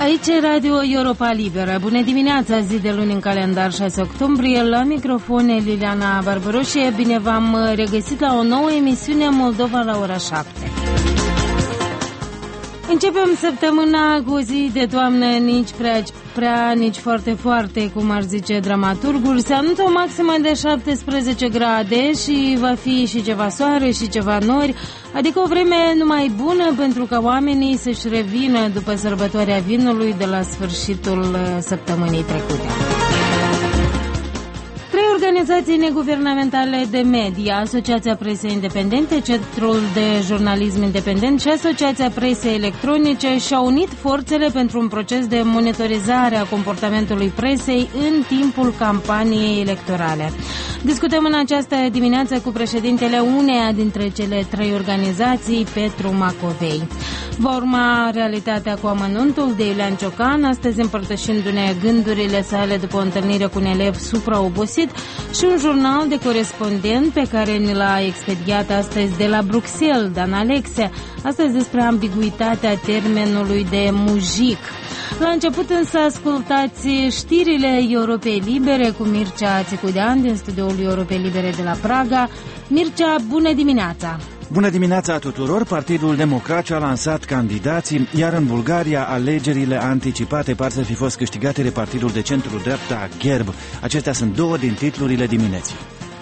Aici e Radio Europa Liberă. Bună dimineața, zi de luni în calendar, 6 octombrie. La microfon Liliana Barbaroșie. Bine v-am regăsit la o nouă emisiune Moldova la ora 7. Începem săptămâna cu o zi de toamnă, nici prea, nici foarte, cum ar zice dramaturgul. Se anunță o maximă de 17 grade și va fi și ceva soare și ceva nori, adică o vreme numai bună pentru ca oamenii să-și revină după sărbătoarea vinului de la sfârșitul săptămânii trecute. Organizații neguvernamentale de media, Asociația Presei Independente, Centrul de Jurnalism Independent și Asociația Presei Electronice și-au unit forțele pentru un proces de monitorizare a comportamentului presei în timpul campaniei electorale. Discutăm în această dimineață cu președintele uneia dintre cele trei organizații, Petru Macovei. Va urma Realitatea cu amănuntul de Iulian Ciocan, astăzi împărtășindu-ne gândurile sale după o întâlnire cu un elev supraobosit, și un jurnal de corespondent pe care ni l-a expediat astăzi de la Bruxelles, Dan Alexe, astăzi despre ambiguitatea termenului de mujic. La început însă ascultați știrile Europei Libere cu Mircea Țicudean din studioul Europei Libere de la Praga. Mircea, bună dimineața! Bună dimineața tuturor! Partidul Democrat a lansat candidații, iar în Bulgaria alegerile anticipate par să fi fost câștigate de partidul de centru-dreapta GERB. Acestea sunt două din titlurile dimineții.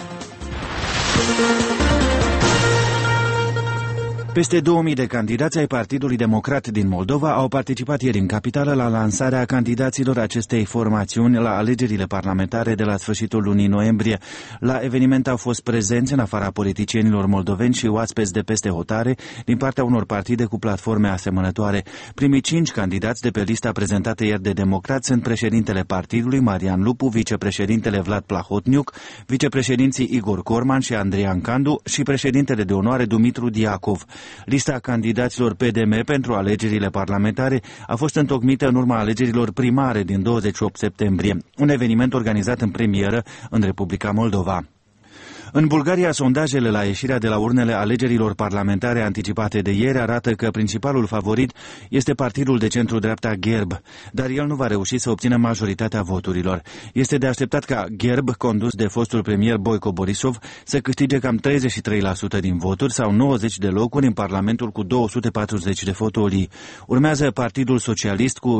Peste 2000 de candidați ai Partidului Democrat din Moldova au participat ieri în capitală la lansarea candidaților acestei formațiuni la alegerile parlamentare de la sfârșitul lunii noiembrie. La eveniment au fost prezenți, în afara politicienilor moldoveni, și oaspeți de peste hotare din partea unor partide cu platforme asemănătoare. Primii 5 candidați de pe lista prezentată ieri de Democrat sunt președintele partidului, Marian Lupu, vicepreședintele Vlad Plahotniuc, vicepreședinții Igor Corman și Andrian Candu și președintele de onoare Dumitru Diacov. Lista candidaților PDM pentru alegerile parlamentare a fost întocmită în urma alegerilor primare din 28 septembrie, un eveniment organizat în premieră în Republica Moldova. În Bulgaria, sondajele la ieșirea de la urnele alegerilor parlamentare anticipate de ieri arată că principalul favorit este partidul de centru-dreapta GERB, dar el nu va reuși să obțină majoritatea voturilor. Este de așteptat ca GERB, condus de fostul premier Boico Borisov, să câștige cam 33% din voturi sau 90 de locuri în Parlamentul cu 240 de fotolii. Urmează Partidul Socialist cu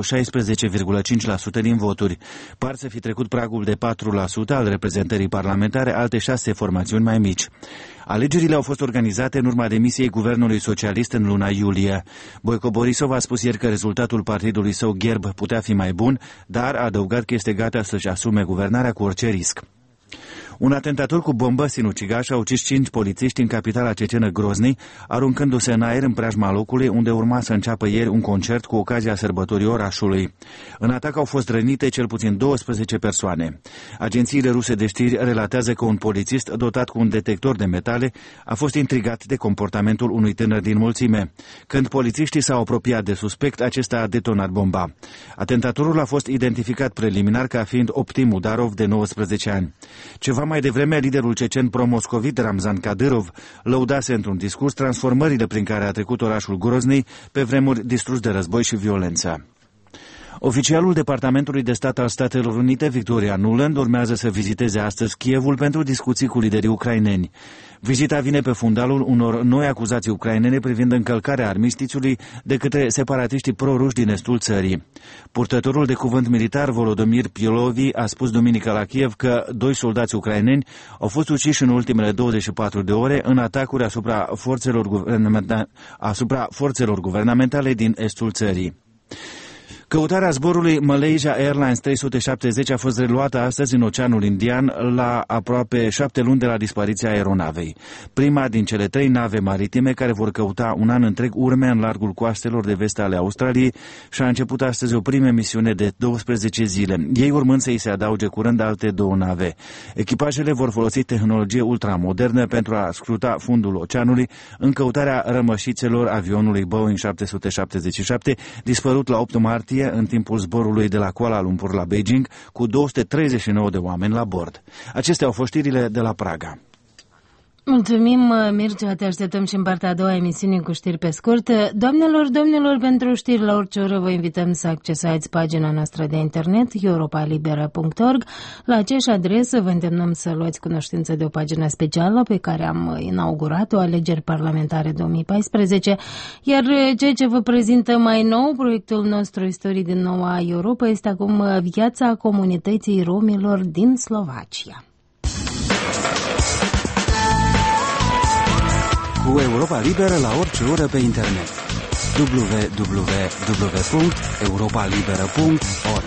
16,5% din voturi. Par să fi trecut pragul de 4% al reprezentării parlamentare alte 6 formațiuni mai mici. Alegerile au fost organizate în urma demisiei guvernului socialist în luna iulie. Boico Borisov a spus ieri că rezultatul partidului său GERB putea fi mai bun, dar a adăugat că este gata să-și asume guvernarea cu orice risc. Un atentator cu bombă sinucigaș a ucis 5 polițiști în capitala cecenă Grozny, aruncându-se în aer în preajma locului unde urma să înceapă ieri un concert cu ocazia sărbătorii orașului. În atac au fost rănite cel puțin 12 persoane. Agențiile ruse de știri relatează că un polițist dotat cu un detector de metale a fost intrigat de comportamentul unui tânăr din mulțime. Când polițiștii s-au apropiat de suspect, acesta a detonat bomba. Atentatorul a fost identificat preliminar ca fiind Optim Udarov, de 19 ani. Ceva mai devreme, liderul cecen pro-moscovit Ramzan Kadyrov lăudase într-un discurs transformările prin care a trecut orașul Grozny, pe vremuri distrus de război și violență. Oficialul Departamentului de Stat al Statelor Unite, Victoria Nuland, urmează să viziteze astăzi Kievul pentru discuții cu liderii ucraineni. Vizita vine pe fundalul unor noi acuzații ucrainene privind încălcarea armistițiului de către separatiștii pro-ruși din estul țării. Purtătorul de cuvânt militar Volodymyr Pilovi a spus duminică la Kiev că 2 soldați ucraineni au fost uciși în ultimele 24 de ore în atacuri asupra forțelor guvernamentale din estul țării. Căutarea zborului Malaysia Airlines 370 a fost reluată astăzi în Oceanul Indian la aproape 7 luni de la dispariția aeronavei. Prima din cele 3 nave maritime care vor căuta un an întreg urme în largul coastelor de vest ale Australiei și a început astăzi o primă misiune de 12 zile, ei urmând să îi se adauge curând alte 2 nave. Echipajele vor folosi tehnologie ultramodernă pentru a scruta fundul oceanului în căutarea rămășițelor avionului Boeing 777 dispărut la 8 martie în timpul zborului de la Kuala Lumpur la Beijing cu 239 de oameni la bord. Acestea au fost știrile de la Praga. Mulțumim, Mircea, te așteptăm și în partea a doua emisiune cu știri pe scurt. Domnilor, pentru știri la orice oră vă invităm să accesați pagina noastră de internet europalibera.org. La aceeași adresă vă îndemnăm să luați cunoștință de o pagină specială pe care am inaugurat-o, Alegeri Parlamentare 2014, iar ceea ce vă prezintă mai nou, proiectul nostru Istorii din Noua Europa, este acum viața comunității romilor din Slovacia. Cu Europa Liberă la orice oră pe internet. www.europalibera.org.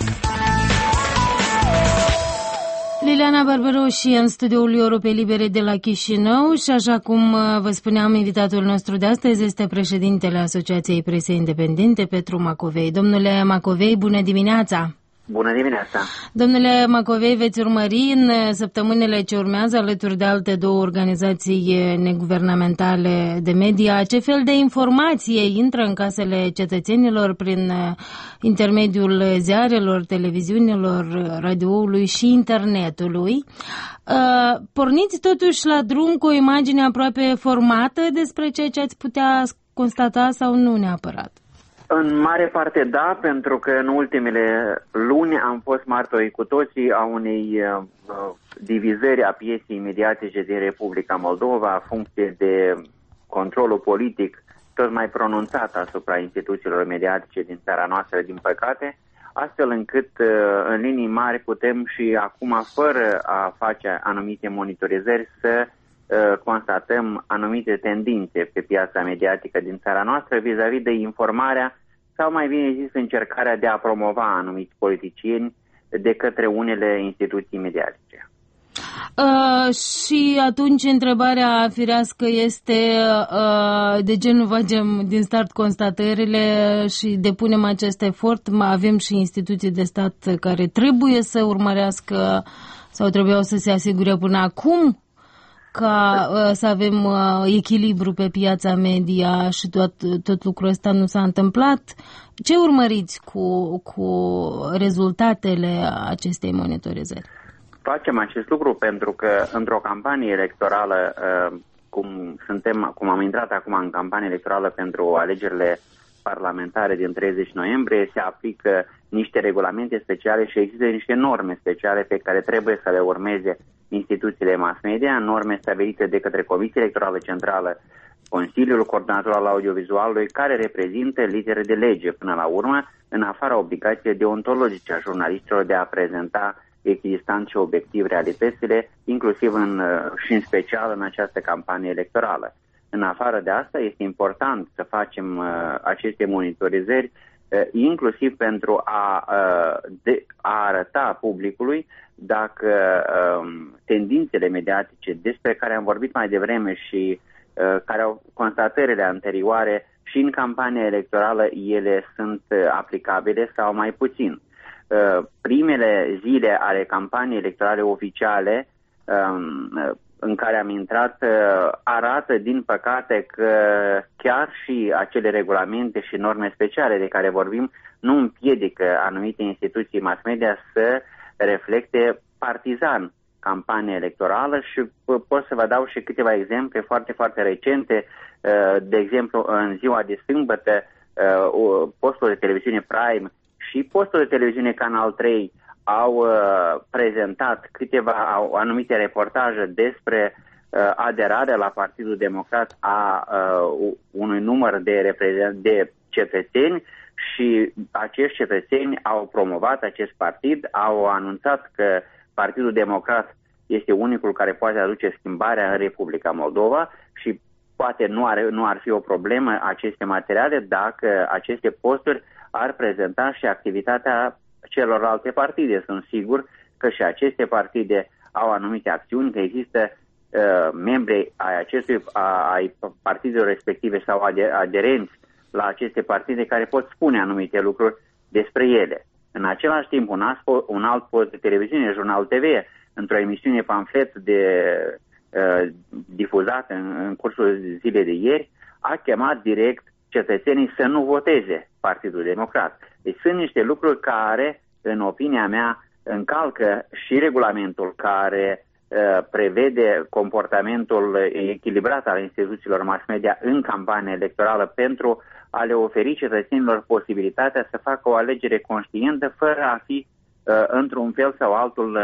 Liliana Barbaroși în studioul Europei Libere de la Chișinău și așa cum vă spuneam, invitatul nostru de astăzi este președintele Asociației Presei Independente, Petru Macovei. Domnule Macovei, bună dimineața! Bună dimineața! Domnule Macovei, veți urmări în săptămânile ce urmează, alături de alte două organizații neguvernamentale de media, ce fel de informație intră în casele cetățenilor prin intermediul ziarelor, televiziunilor, radioului și internetului. Porniți totuși la drum cu o imagine aproape formată despre ceea ce ați putea constata sau nu neapărat? În mare parte da, pentru că în ultimele luni am fost martori cu toții a unei divizări a pieței mediatice din Republica Moldova, în funcție de controlul politic tot mai pronunțat asupra instituțiilor mediatice din țara noastră, din păcate, astfel încât în linii mari putem și acum, fără a face anumite monitorizări, să constatăm anumite tendințe pe piața mediatică din țara noastră vis-a-vis de informarea sau, mai bine zis, încercarea de a promova anumiți politicieni de către unele instituții mediatice. Și atunci întrebarea firească este de ce nu facem din start constatările și depunem acest efort? Avem și instituții de stat care trebuie să urmărească sau trebuiau să se asigure până acum ca să avem echilibru pe piața media și tot lucrul ăsta nu s-a întâmplat. Ce urmăriți cu rezultatele acestei monitorizări? Facem acest lucru pentru că într-o campanie electorală, cum am intrat acum în campanie electorală pentru alegerile parlamentare din 30 noiembrie, se aplică niște regulamente speciale și există niște norme speciale pe care trebuie să le urmeze instituțiile mass media, norme stabilite de către Comisia Electorală Centrală, Consiliul Coordonator al Audiovizualului, care reprezintă litere de lege până la urmă, în afara obligației deontologice a jurnaliștilor de a prezenta echidistant și obiectiv realitățile, inclusiv și în special în această campanie electorală. În afară de asta, este important să facem aceste monitorizări, inclusiv pentru a arăta publicului dacă tendințele mediatice despre care am vorbit mai devreme și care au constatările anterioare și în campania electorală, ele sunt aplicabile sau mai puțin. Primele zile ale campaniei electorale oficiale în care am intrat arată, din păcate, că chiar și acele regulamente și norme speciale de care vorbim nu împiedică anumite instituții mass media să reflecte partizan campania electorală și pot să vă dau și câteva exemple foarte, foarte recente. De exemplu, în ziua de sâmbătă, postul de televiziune Prime și postul de televiziune Canal 3 au prezentat anumite reportaje despre aderarea la Partidul Democrat a unui număr de cetățeni și acești cetățeni au promovat acest partid, au anunțat că Partidul Democrat este unicul care poate aduce schimbarea în Republica Moldova și poate nu ar fi o problemă aceste materiale dacă aceste posturi ar prezenta și activitatea celorlalte partide. Sunt sigur că și aceste partide au anumite acțiuni, că există membri ai partidelor respective sau aderenți la aceste partide care pot spune anumite lucruri despre ele. În același timp, un alt post de televiziune, Jurnal TV, într-o emisiune pamflet difuzată în cursul zilei de ieri, a chemat direct cetățenii să nu voteze Partidul Democrat. Deci sunt niște lucruri care, în opinia mea, încalcă și regulamentul care prevede comportamentul echilibrat al instituțiilor mass media în campanie electorală pentru a le oferi cetățenilor posibilitatea să facă o alegere conștientă fără a fi într-un fel sau altul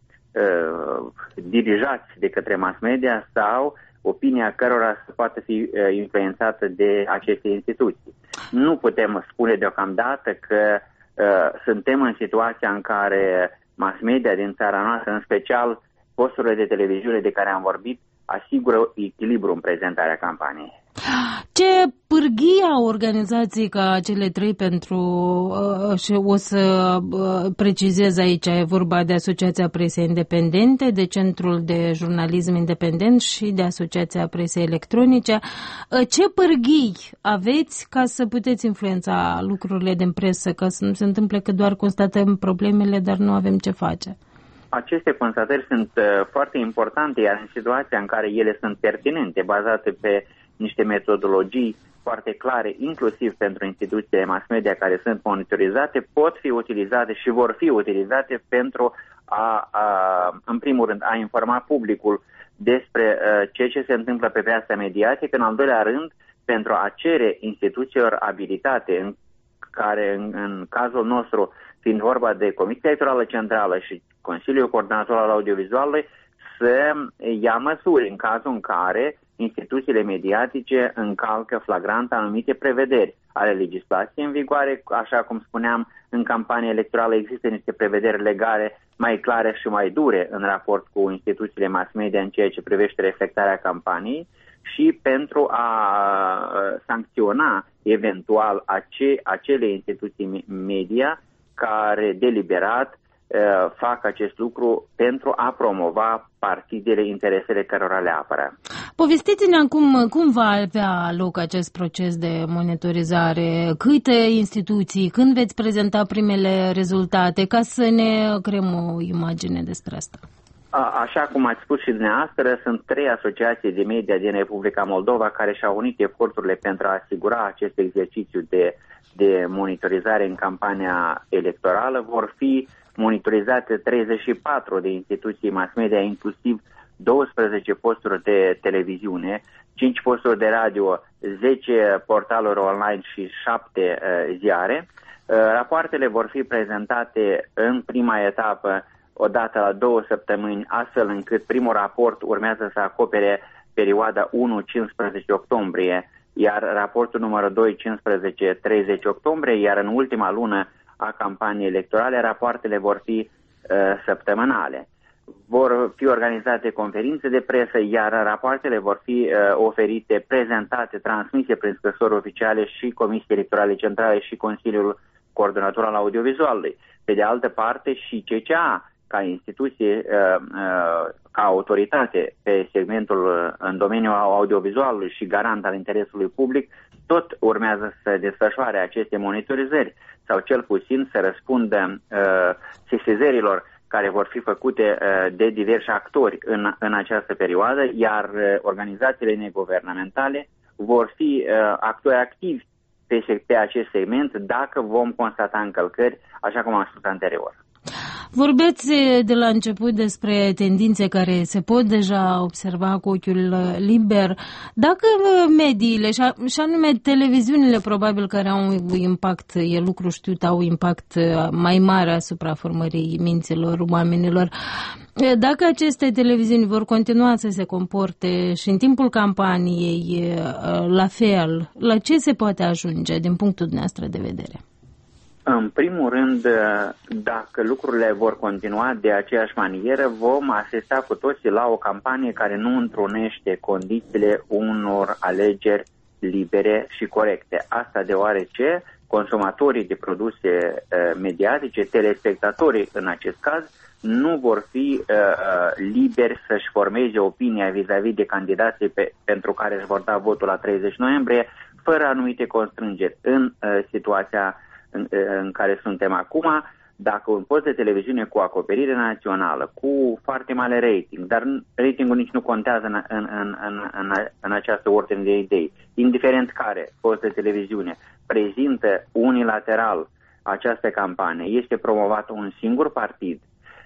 dirijați de către mass media sau opinia cărora să poată fi influențată de aceste instituții. Nu putem spune deocamdată că suntem în situația în care mass media din țara noastră, în special posturile de televiziune de care am vorbit, asigură echilibru în prezentarea campaniei. Ce pârghii au organizații ca cele trei pentru, și o să precizez aici, e vorba de Asociația Presei Independente, de Centrul de Jurnalism Independent și de Asociația Presei Electronice. Ce pârghii aveți ca să puteți influența lucrurile din presă, ca să nu se întâmple că doar constatăm problemele, dar nu avem ce face? Aceste constatări sunt foarte importante, iar în situația în care ele sunt pertinente, bazate pe niște metodologii foarte clare, inclusiv pentru instituțiile mass media care sunt monitorizate, pot fi utilizate și vor fi utilizate pentru în primul rând, a informa publicul despre ceea ce se întâmplă pe piața mediatică, în al doilea rând, pentru a cere instituțiilor abilitate, în care, în cazul nostru, fiind vorba de Comisia Electorală Centrală și Consiliul Coordonator al Audiovizualului, să ia măsuri în cazul în care instituțiile mediatice încalcă flagrant anumite prevederi ale legislației în vigoare. Așa cum spuneam, în campanie electorală există niște prevederi legale mai clare și mai dure în raport cu instituțiile mass media în ceea ce privește reflectarea campaniei și pentru a sancționa eventual acele instituții media care deliberat fac acest lucru pentru a promova partidele, interesele cărora le apără. Povestiți-ne acum cum va avea loc acest proces de monitorizare, câte instituții, când veți prezenta primele rezultate, ca să ne creăm o imagine despre asta. Așa cum ați spus și dumneavoastră, sunt 3 asociații de media din Republica Moldova care și-au unit eforturile pentru a asigura acest exercițiu de monitorizare în campania electorală. Vor fi monitorizate 34 de instituții mass media, inclusiv 12 posturi de televiziune, 5 posturi de radio, 10 portaluri online și 7 ziare. Rapoartele vor fi prezentate în prima etapă odată la 2 săptămâni, astfel încât primul raport urmează să acopere perioada 1-15 octombrie, iar raportul numărul 2, 15-30 octombrie, iar în ultima lună a campaniei electorale, rapoartele vor fi săptămânale. Vor fi organizate conferințe de presă, iar rapoartele vor fi oferite, prezentate, transmise prin scrisori oficiale și Comisiei Electorale Centrale și Consiliul Coordonator al Audiovizualului. Pe de altă parte și CCA, ca instituție, ca autoritate pe segmentul în domeniul audiovizualului și garant al interesului public, tot urmează să desfășoare aceste monitorizări sau cel puțin să răspundă sesizărilor care vor fi făcute de diversi actori în această perioadă, iar organizațiile neguvernamentale vor fi actori activi pe acest segment dacă vom constata încălcări, așa cum am spus anterior. Vorbeți de la început despre tendințe care se pot deja observa cu ochiul liber. Dacă mediile, și anume televiziunile probabil care au un impact, e lucru știut, au un impact mai mare asupra formării minților oamenilor, dacă aceste televiziuni vor continua să se comporte și în timpul campaniei la fel, la ce se poate ajunge din punctul dumneavoastră de vedere? În primul rând, dacă lucrurile vor continua de aceeași manieră, vom asista cu toții la o campanie care nu întrunește condițiile unor alegeri libere și corecte. Asta deoarece consumatorii de produse mediatice, telespectatorii în acest caz, nu vor fi liberi să-și formeze opinia vis-a-vis de candidații pentru care își vor da votul la 30 noiembrie, fără anumite constrângeri. În situația în care suntem acum, dacă un post de televiziune cu acoperire națională, cu foarte mare rating, dar ratingul nici nu contează în această ordine de idei, indiferent care post de televiziune prezintă unilateral această campanie, este promovat un singur partid,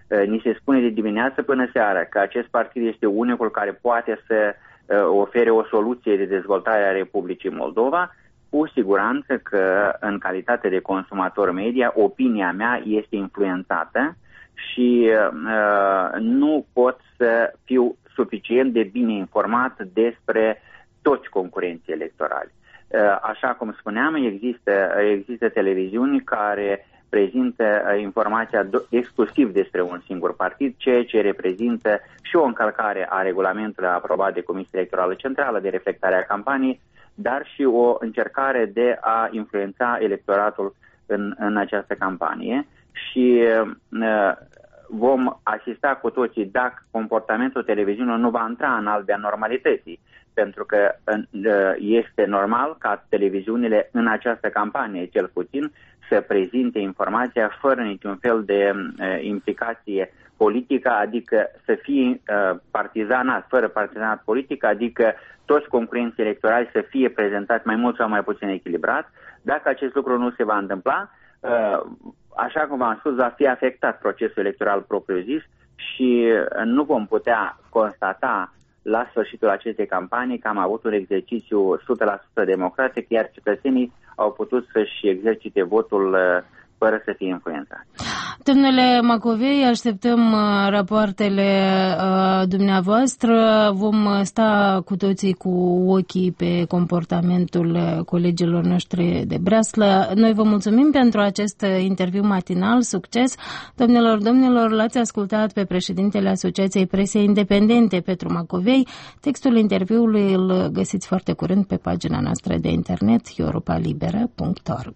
ni se spune de dimineață până seara că acest partid este unicul care poate să ofere o soluție de dezvoltare a Republicii Moldova, cu siguranță că în calitate de consumator media, opinia mea este influențată și nu pot să fiu suficient de bine informat despre toți concurenții electorali. Așa cum spuneam, există televiziuni care prezintă informația exclusiv despre un singur partid, ceea ce reprezintă și o încălcare a regulamentului aprobat de Comisia Electorală Centrală de reflectare a campaniei, dar și o încercare de a influența electoratul în această campanie și vom asista cu toții dacă comportamentul televiziunilor nu va intra în albia normalității, pentru că este normal ca televiziunile în această campanie, cel puțin, să prezinte informația fără niciun fel de implicație politică, adică să fie partizanat, fără partizanat politic, adică toți concurenții electorali să fie prezentați mai mult sau mai puțin echilibrat. Dacă acest lucru nu se va întâmpla, așa cum v-am spus, va fi afectat procesul electoral propriu-zis și nu vom putea constata la sfârșitul acestei campanii că am avut un exercițiu 100% democratic, iar cetățenii au putut să-și exercite votul fără să fie influențați. Domnule Macovei, așteptăm rapoartele dumneavoastră. Vom sta cu toții cu ochii pe comportamentul colegilor noștri de breaslă. Noi vă mulțumim pentru acest interviu matinal. Succes! Domnilor, l-ați ascultat pe președintele Asociației Presei Independente, Petru Macovei. Textul interviului îl găsiți foarte curând pe pagina noastră de internet europalibera.org.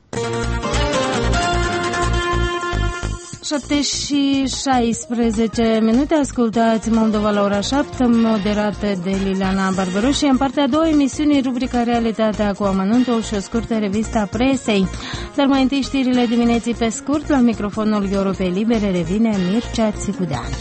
7:16, ascultați Moldova la ora 7, moderată de Liliana Barbaroș și în partea a doua emisiunii rubrica Realitatea cu amănuntul și o scurtă revistă a presei. Dar mai întâi știrile dimineții pe scurt, la microfonul Europei Libere revine Mircea Țicudean.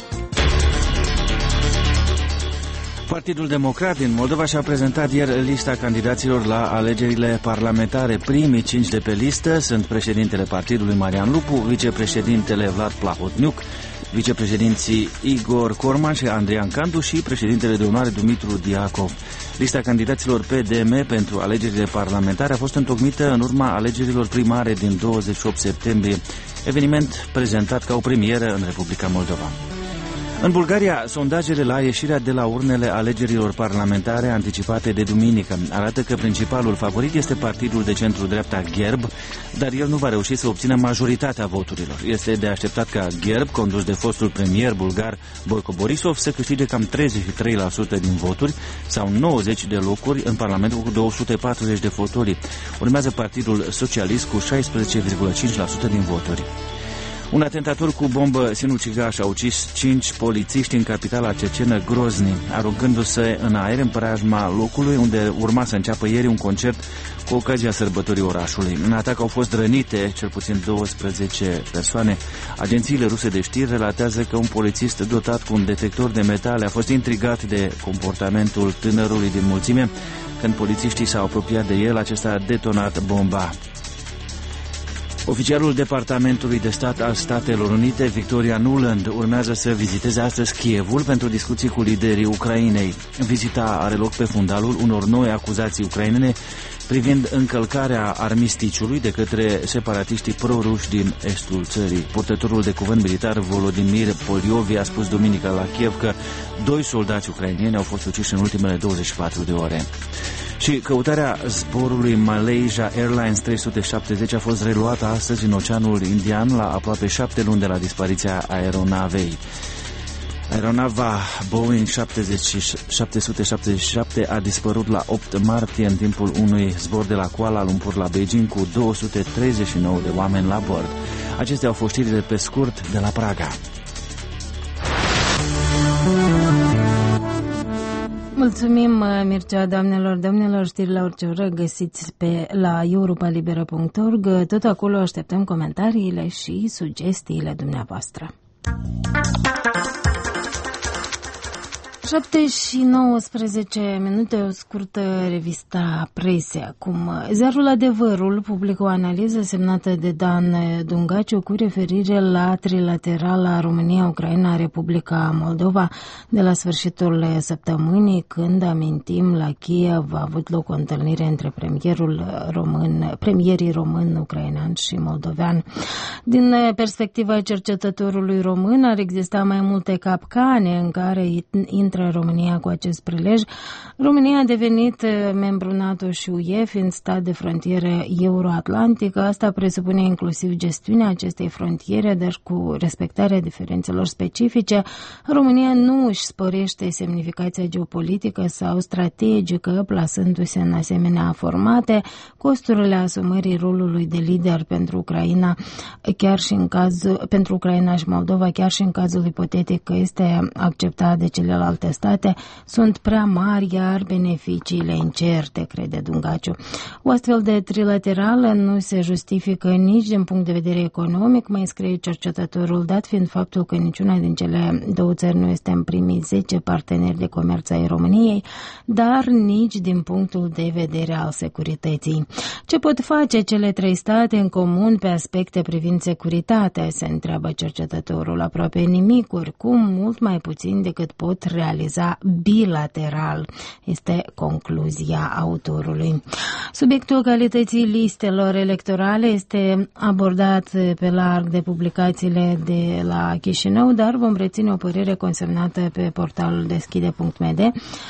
Partidul Democrat din Moldova și-a prezentat ieri lista candidaților la alegerile parlamentare. Primii 5 de pe listă sunt președintele partidului Marian Lupu, vicepreședintele Vlad Plahotniuc, vicepreședinții Igor Corman și Andrian Candu și președintele de onoare Dumitru Diacov. Lista candidaților PDM pentru alegerile parlamentare a fost întocmită în urma alegerilor primare din 28 septembrie, eveniment prezentat ca o premieră în Republica Moldova. În Bulgaria, sondajele la ieșirea de la urnele alegerilor parlamentare anticipate de duminică arată că principalul favorit este partidul de centru-dreapta Gerb, dar el nu va reuși să obțină majoritatea voturilor. Este de așteptat ca Gerb, condus de fostul premier bulgar Boico Borisov, să câștige cam 33% din voturi sau 90 de locuri în Parlamentul cu 240 de fotoli. Urmează Partidul Socialist cu 16,5% din voturi. Un atentator cu bombă sinucigaș a ucis 5 polițiști în capitala cecenă Grozny, aruncându-se în aer în preajma locului unde urma să înceapă ieri un concert cu ocazia sărbătorii orașului. În atac au fost rănite cel puțin 12 persoane. Agențiile ruse de știri relatează că un polițist dotat cu un detector de metale a fost intrigat de comportamentul tânărului din mulțime. Când polițiștii s-au apropiat de el, acesta a detonat bomba. Oficialul Departamentului de Stat al Statelor Unite, Victoria Nuland, urmează să viziteze astăzi Kievul pentru discuții cu liderii Ucrainei. Vizita are loc pe fundalul unor noi acuzații ucrainene privind încălcarea armisticiului de către separatiștii pro-ruși din estul țării. Purtătorul de cuvânt militar Volodymyr Poliovi a spus duminică la Kiev că 2 soldați ucraineni au fost uciși în ultimele 24 de ore. Și căutarea zborului Malaysia Airlines 370 a fost reluată astăzi în Oceanul Indian la aproape 7 luni de la dispariția aeronavei. Aeronava Boeing 777 a dispărut la 8 martie în timpul unui zbor de la Kuala Lumpur la Beijing cu 239 de oameni la bord. Acestea au fost știrile pe scurt de la Praga. Mulțumim, Mircea, domnilor, știri la orice oră găsiți la europalibera.org. Tot acolo așteptăm comentariile și sugestiile dumneavoastră. 7:19, o scurtă revista presei. Acum, Ziarul Adevărul publică o analiză semnată de Dan Dungaciu cu referire la trilaterala România-Ucraina-Republica Moldova de la sfârșitul săptămânii, când, amintim, la Kiev a avut loc o întâlnire între premierii român, ucrainean și moldovean. Din perspectiva cercetătorului român, ar exista mai multe capcane în care intră România cu acest prilej. România a devenit membru NATO și UE, fiind stat de frontieră euroatlantică. Asta presupune inclusiv gestiunea acestei frontiere, dar cu respectarea diferențelor specifice. România nu își sporește semnificația geopolitică sau strategică, plasându-se în asemenea formate. Costurile asumării rolului de lider pentru Ucraina, pentru Ucraina și Moldova, chiar și în cazul ipotetic că este acceptat de celelalte state, sunt prea mari, iar beneficiile incerte, crede Dungaciu. O astfel de trilaterală nu se justifică nici din punct de vedere economic, mai scrie cercetătorul, dat fiind faptul că niciuna din cele două țări nu este în primii 10 parteneri de comerț ai României, dar nici din punctul de vedere al securității. Ce pot face cele trei state în comun pe aspecte privind securitatea, se întreabă cercetătorul. Aproape nimic, oricum, mult mai puțin decât pot realiza bilateral, este concluzia autorului. Subiectul calității listelor electorale este abordat pe larg de publicațiile de la Chișinău, dar vom reține o părere consemnată pe portalul deschide.md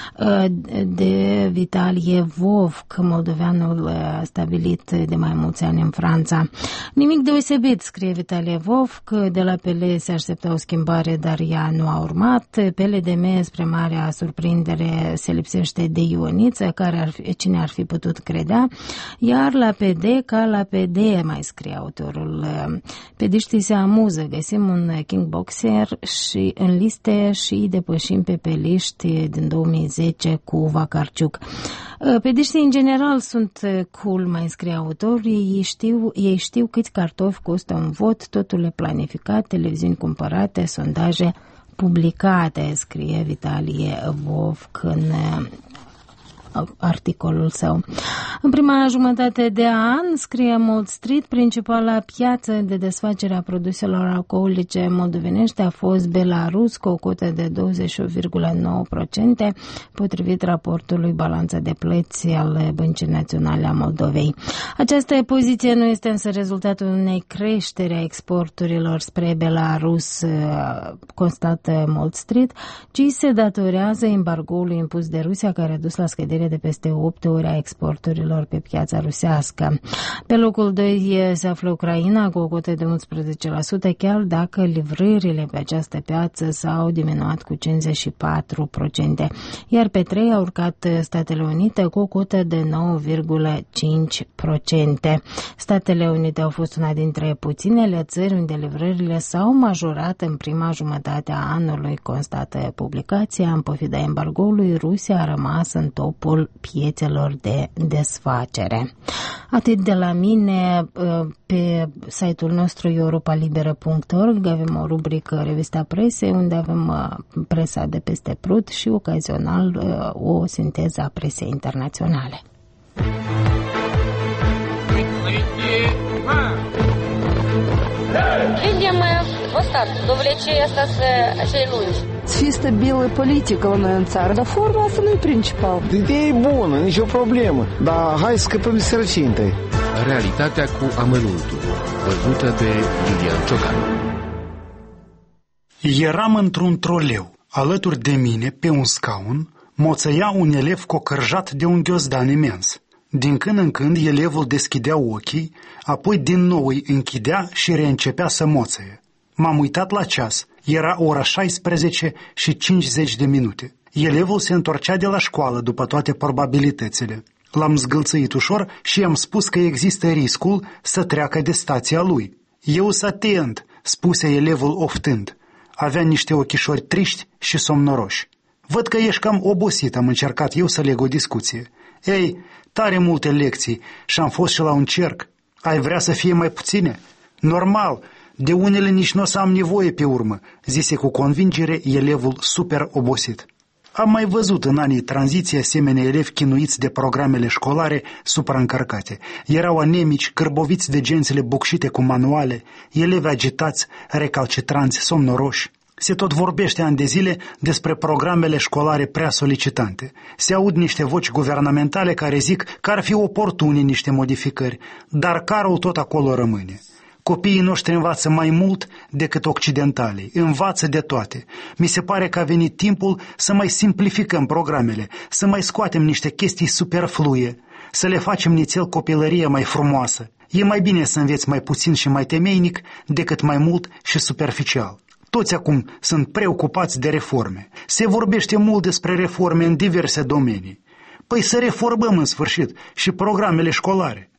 de Vitalie Vovc, moldoveanul stabilit de mai mulți ani în Franța. Nimic deosebit, scrie Vitalie Vovc, de la PL se aștepta o schimbare, dar ea nu a urmat. PLDM, spre marea surprindere, se lipsește de Ioniță, cine ar fi putut credea, iar la PD, ca la PD, mai scrie autorul. Pediștii se amuză, găsim un kickboxer și în liste și depășim pe peliști din 2010 cu Vacarciuc. Pediștii în general sunt cool, mai scrie autorii, ei știu câți cartofi costă un vot, totul e planificat, televiziuni cumpărate, sondaje publicate, scrie Vitalie Vovc în articolul său. În prima jumătate de an, scrie Mold Street, principala piață de desfacere a produselor alcoolice moldovenești a fost Belarus, cu o cotă de 28,9%, potrivit raportului Balanța de plăți al Băncii Naționale a Moldovei. Această poziție nu este însă rezultatul unei creșteri a exporturilor spre Belarus, constată Mold Street, ci se datorează embargoului impus de Rusia, care a dus la scădere de peste 8 ori a exporturilor pe piața rusească. Pe locul 2 se află Ucraina cu o cotă de 11%, chiar dacă livrările pe această piață s-au diminuat cu 54%, iar pe 3 a urcat Statele Unite cu o cotă de 9,5%. Statele Unite au fost una dintre puținele țări unde livrările s-au majorat în prima jumătate a anului, constată publicația. În pofida embargoului, Rusia a rămas în topul piețelor de desfacere. Atât de la mine. Pe site-ul nostru europalibera.org avem o rubrică Revista Presei, unde avem presa de peste Prut și ocazional o sinteză a presei internaționale. Видим остаток, довлечение остаться acei lungi. Să fie stabilă politică la noi în țară, dar forma asta nu e principal. Ideea e bună, nicio problemă, dar hai să scăpăm de sărăcie întâi. Realitatea cu amănuntul, văzută de Iulian Ciocan. Eram într-un troleu. Alături de mine, pe un scaun, moțăia un elev cocărjat de un ghiozdan imens. Din când în când, elevul deschidea ochii, apoi din nou îi închidea și reîncepea să moțăie. M-am uitat la ceas. Era ora 16:50. Elevul se întorcea de la școală după toate probabilitățile. L-am zgâlțăit ușor și i-am spus că există riscul să treacă de stația lui. Eu-s atent, spuse elevul oftând. Avea niște ochișori triști și somnoroși. Văd că ești cam obosit, am încercat eu să leg o discuție. Ei, tare multe lecții și am fost și la un cerc. Ai vrea să fie mai puține? Normal, de unele nici nu o să am nevoie pe urmă, zise cu convingere elevul super obosit. Am mai văzut în anii tranziției asemenea elevi chinuiți de programele școlare supraîncărcate. Erau anemici, cârboviți de gențile bucșite cu manuale, elevi agitați, recalcitranți, somnoroși. Se tot vorbește ani de zile despre programele școlare prea solicitante. Se aud niște voci guvernamentale care zic că ar fi oportune niște modificări, dar carul tot acolo rămâne. Copiii noștri învață mai mult decât occidentalii, învață de toate. Mi se pare că a venit timpul să mai simplificăm programele, să mai scoatem niște chestii superflue, să le facem nițel copilăria mai frumoasă. E mai bine să înveți mai puțin și mai temeinic decât mai mult și superficial. Toți acum sunt preocupați de reforme. Se vorbește mult despre reforme în diverse domenii. Păi să reformăm în sfârșit și programele școlare.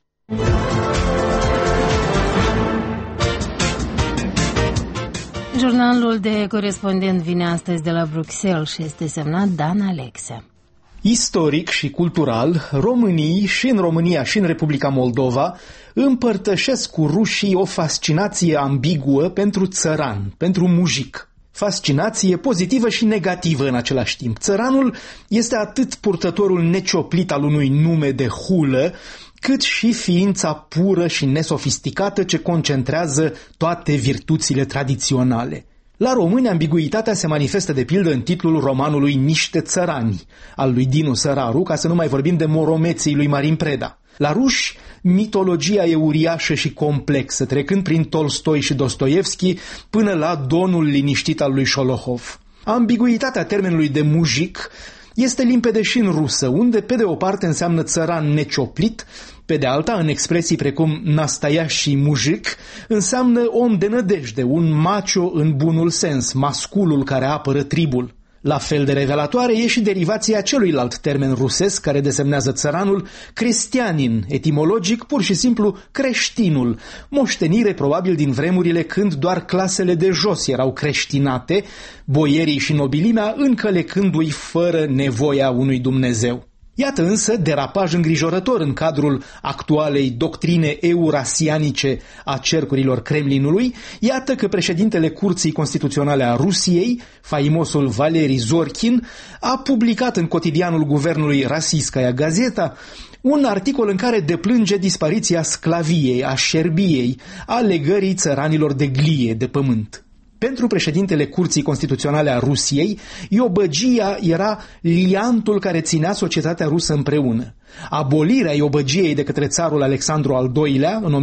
Jurnalul de corespondent vine astăzi de la Bruxelles și este semnat Dan Alexe. Istoric și cultural, românii și în România și în Republica Moldova împărtășesc cu rușii o fascinație ambiguă pentru țăran, pentru mujic. Fascinație pozitivă și negativă în același timp. Țăranul este atât purtătorul necioplit al unui nume de hulă, cât și ființa pură și nesofisticată ce concentrează toate virtuțile tradiționale. La români, ambiguitatea se manifestă de pildă în titlul romanului Niște țărani, al lui Dinu Săraru, ca să nu mai vorbim de moromeții lui Marin Preda. La ruși, mitologia e uriașă și complexă, trecând prin Tolstoi și Dostoevski până la Donul liniștit al lui Șolohov. Ambiguitatea termenului de mujic este limpede și în rusă, unde pe de o parte înseamnă țăran necioplit, pe de alta, în expresii precum nastayashi mujic, înseamnă om de nădejde, un macho în bunul sens, masculul care apără tribul. La fel de revelatoare e și derivația celuilalt termen rusesc care desemnează țăranul, cristianin, etimologic pur și simplu creștinul, moștenire probabil din vremurile când doar clasele de jos erau creștinate, boierii și nobilimea încălecându-i fără nevoia unui Dumnezeu. Iată însă derapaj îngrijorător în cadrul actualei doctrine eurasianice a cercurilor Kremlinului. Iată că președintele Curții Constituționale a Rusiei, faimosul Valeri Zorkin, a publicat în cotidianul guvernului Rossiyskaya Gazeta un articol în care deplânge dispariția sclaviei, a șerbiei, a legării țăranilor de glie, de pământ. Pentru președintele Curții Constituționale a Rusiei, iobăgia era liantul care ținea societatea rusă împreună. Abolirea iobăgiei de către țarul Alexandru al II-lea, în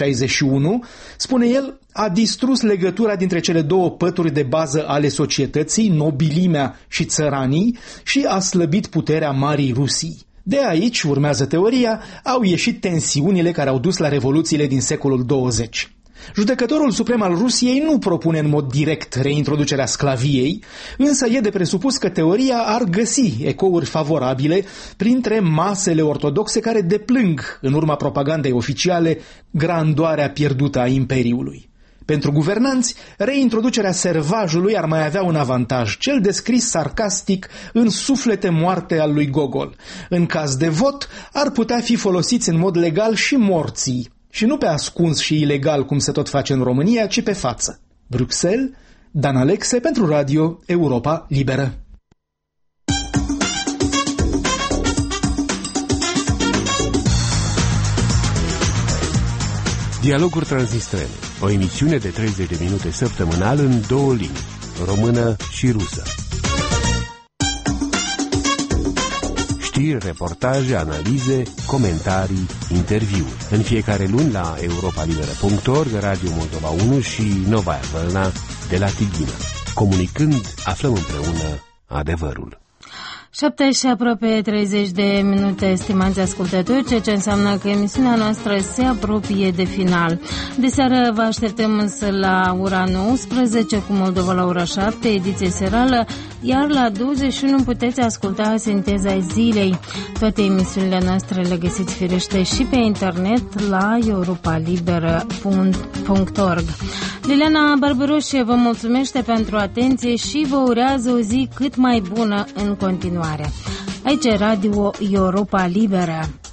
1861, spune el, a distrus legătura dintre cele două pături de bază ale societății, nobilimea și țăranii, și a slăbit puterea Marii Rusii. De aici, urmează teoria, au ieșit tensiunile care au dus la revoluțiile din secolul 20. Judecătorul suprem al Rusiei nu propune în mod direct reintroducerea sclaviei, însă e de presupus că teoria ar găsi ecouri favorabile printre masele ortodoxe care deplâng, în urma propagandei oficiale, grandoarea pierdută a Imperiului. Pentru guvernanți, reintroducerea servajului ar mai avea un avantaj, cel descris sarcastic în Suflete moarte al lui Gogol. În caz de vot, ar putea fi folosiți în mod legal și morții, și nu pe ascuns și ilegal cum se tot face în România, ci pe față. Bruxelles, Dan Alexe pentru Radio Europa Liberă. Dialoguri Transnistrene, o emisiune de 30 de minute săptămânal în două limbi, română și rusă. Știri, reportaje, analize, comentarii, interviuri. În fiecare luni la europalibera.org, Radio Moldova 1 și Novaya Vălna de la Tighina. Comunicând, aflăm împreună adevărul. 7 și aproape 30 de minute, stimați ascultători, ceea ce înseamnă că emisiunea noastră se apropie de final. De seară vă așteptăm însă la ora 19 cu Moldova la ora 7, ediție serală, iar la 21 puteți asculta Sinteza Zilei. Toate emisiunile noastre le găsiți firește și pe internet la europalibera.org. Liliana Barbaroșie vă mulțumește pentru atenție și vă urează o zi cât mai bună în continuare. Aici e Radio Europa Liberă.